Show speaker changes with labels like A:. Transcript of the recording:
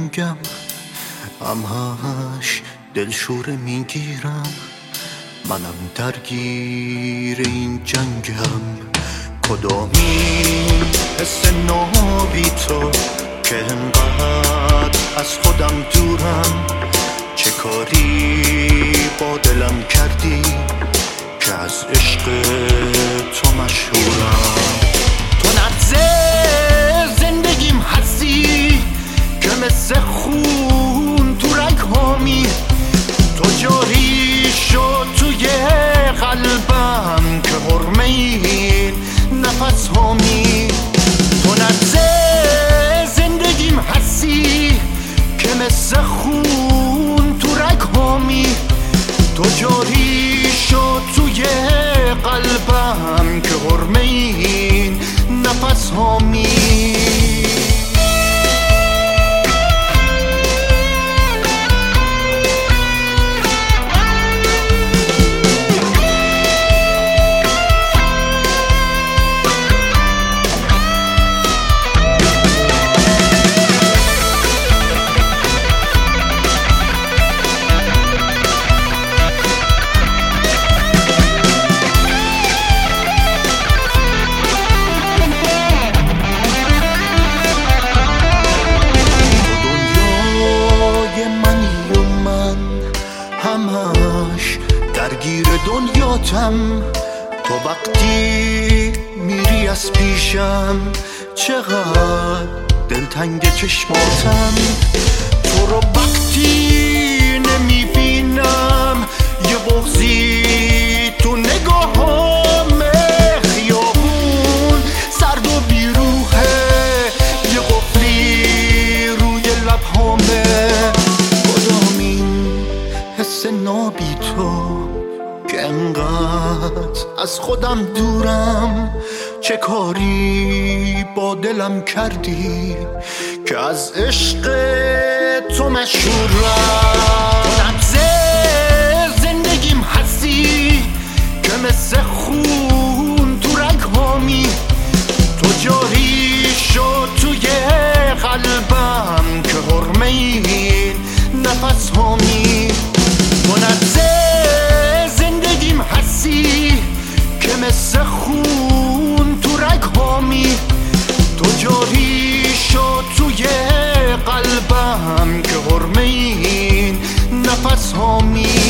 A: جنگم همش دلشوره میگیرم، منم درگیر این جنگم. کدامین حس نابی تو که انقدر از خودم دورم؟ چه کاری با دلم کردی که از عشق تو مشهورم؟ تو نبض زندگیم هستی که مثل خون تو رگ هامی، تو جاری شد توی قلبم که حرمه این نفس هامی. تو نبض زندگیم هستی که مثل خون تو رگ هامی، تو جاری شد توی قلبم که حرمه این نفس هامی. همش درگیر دنیاتم، تو وقتی میری از پیشم چقدر دلتنگ چشماتم. تو رو وقتی نمیبینم یه بغضی تو نگاهامه، خیابون سرد و بیروحه، یه قفلی روی لبهامه. حس نابی تو که انقدر از خودم دورم؟ چه کاری با دلم کردی که از عشق تو مشهورم؟ تو نبض زندگیم هستی که مثل خون تو رگ هامی، تو جاری شد توی قلبم که حرمه این نفس هامی. تو نبض زندگیم هستی که مثل خون تو رگ هامی، تو جاری شد توی قلبم که حرمه این نفس هامی.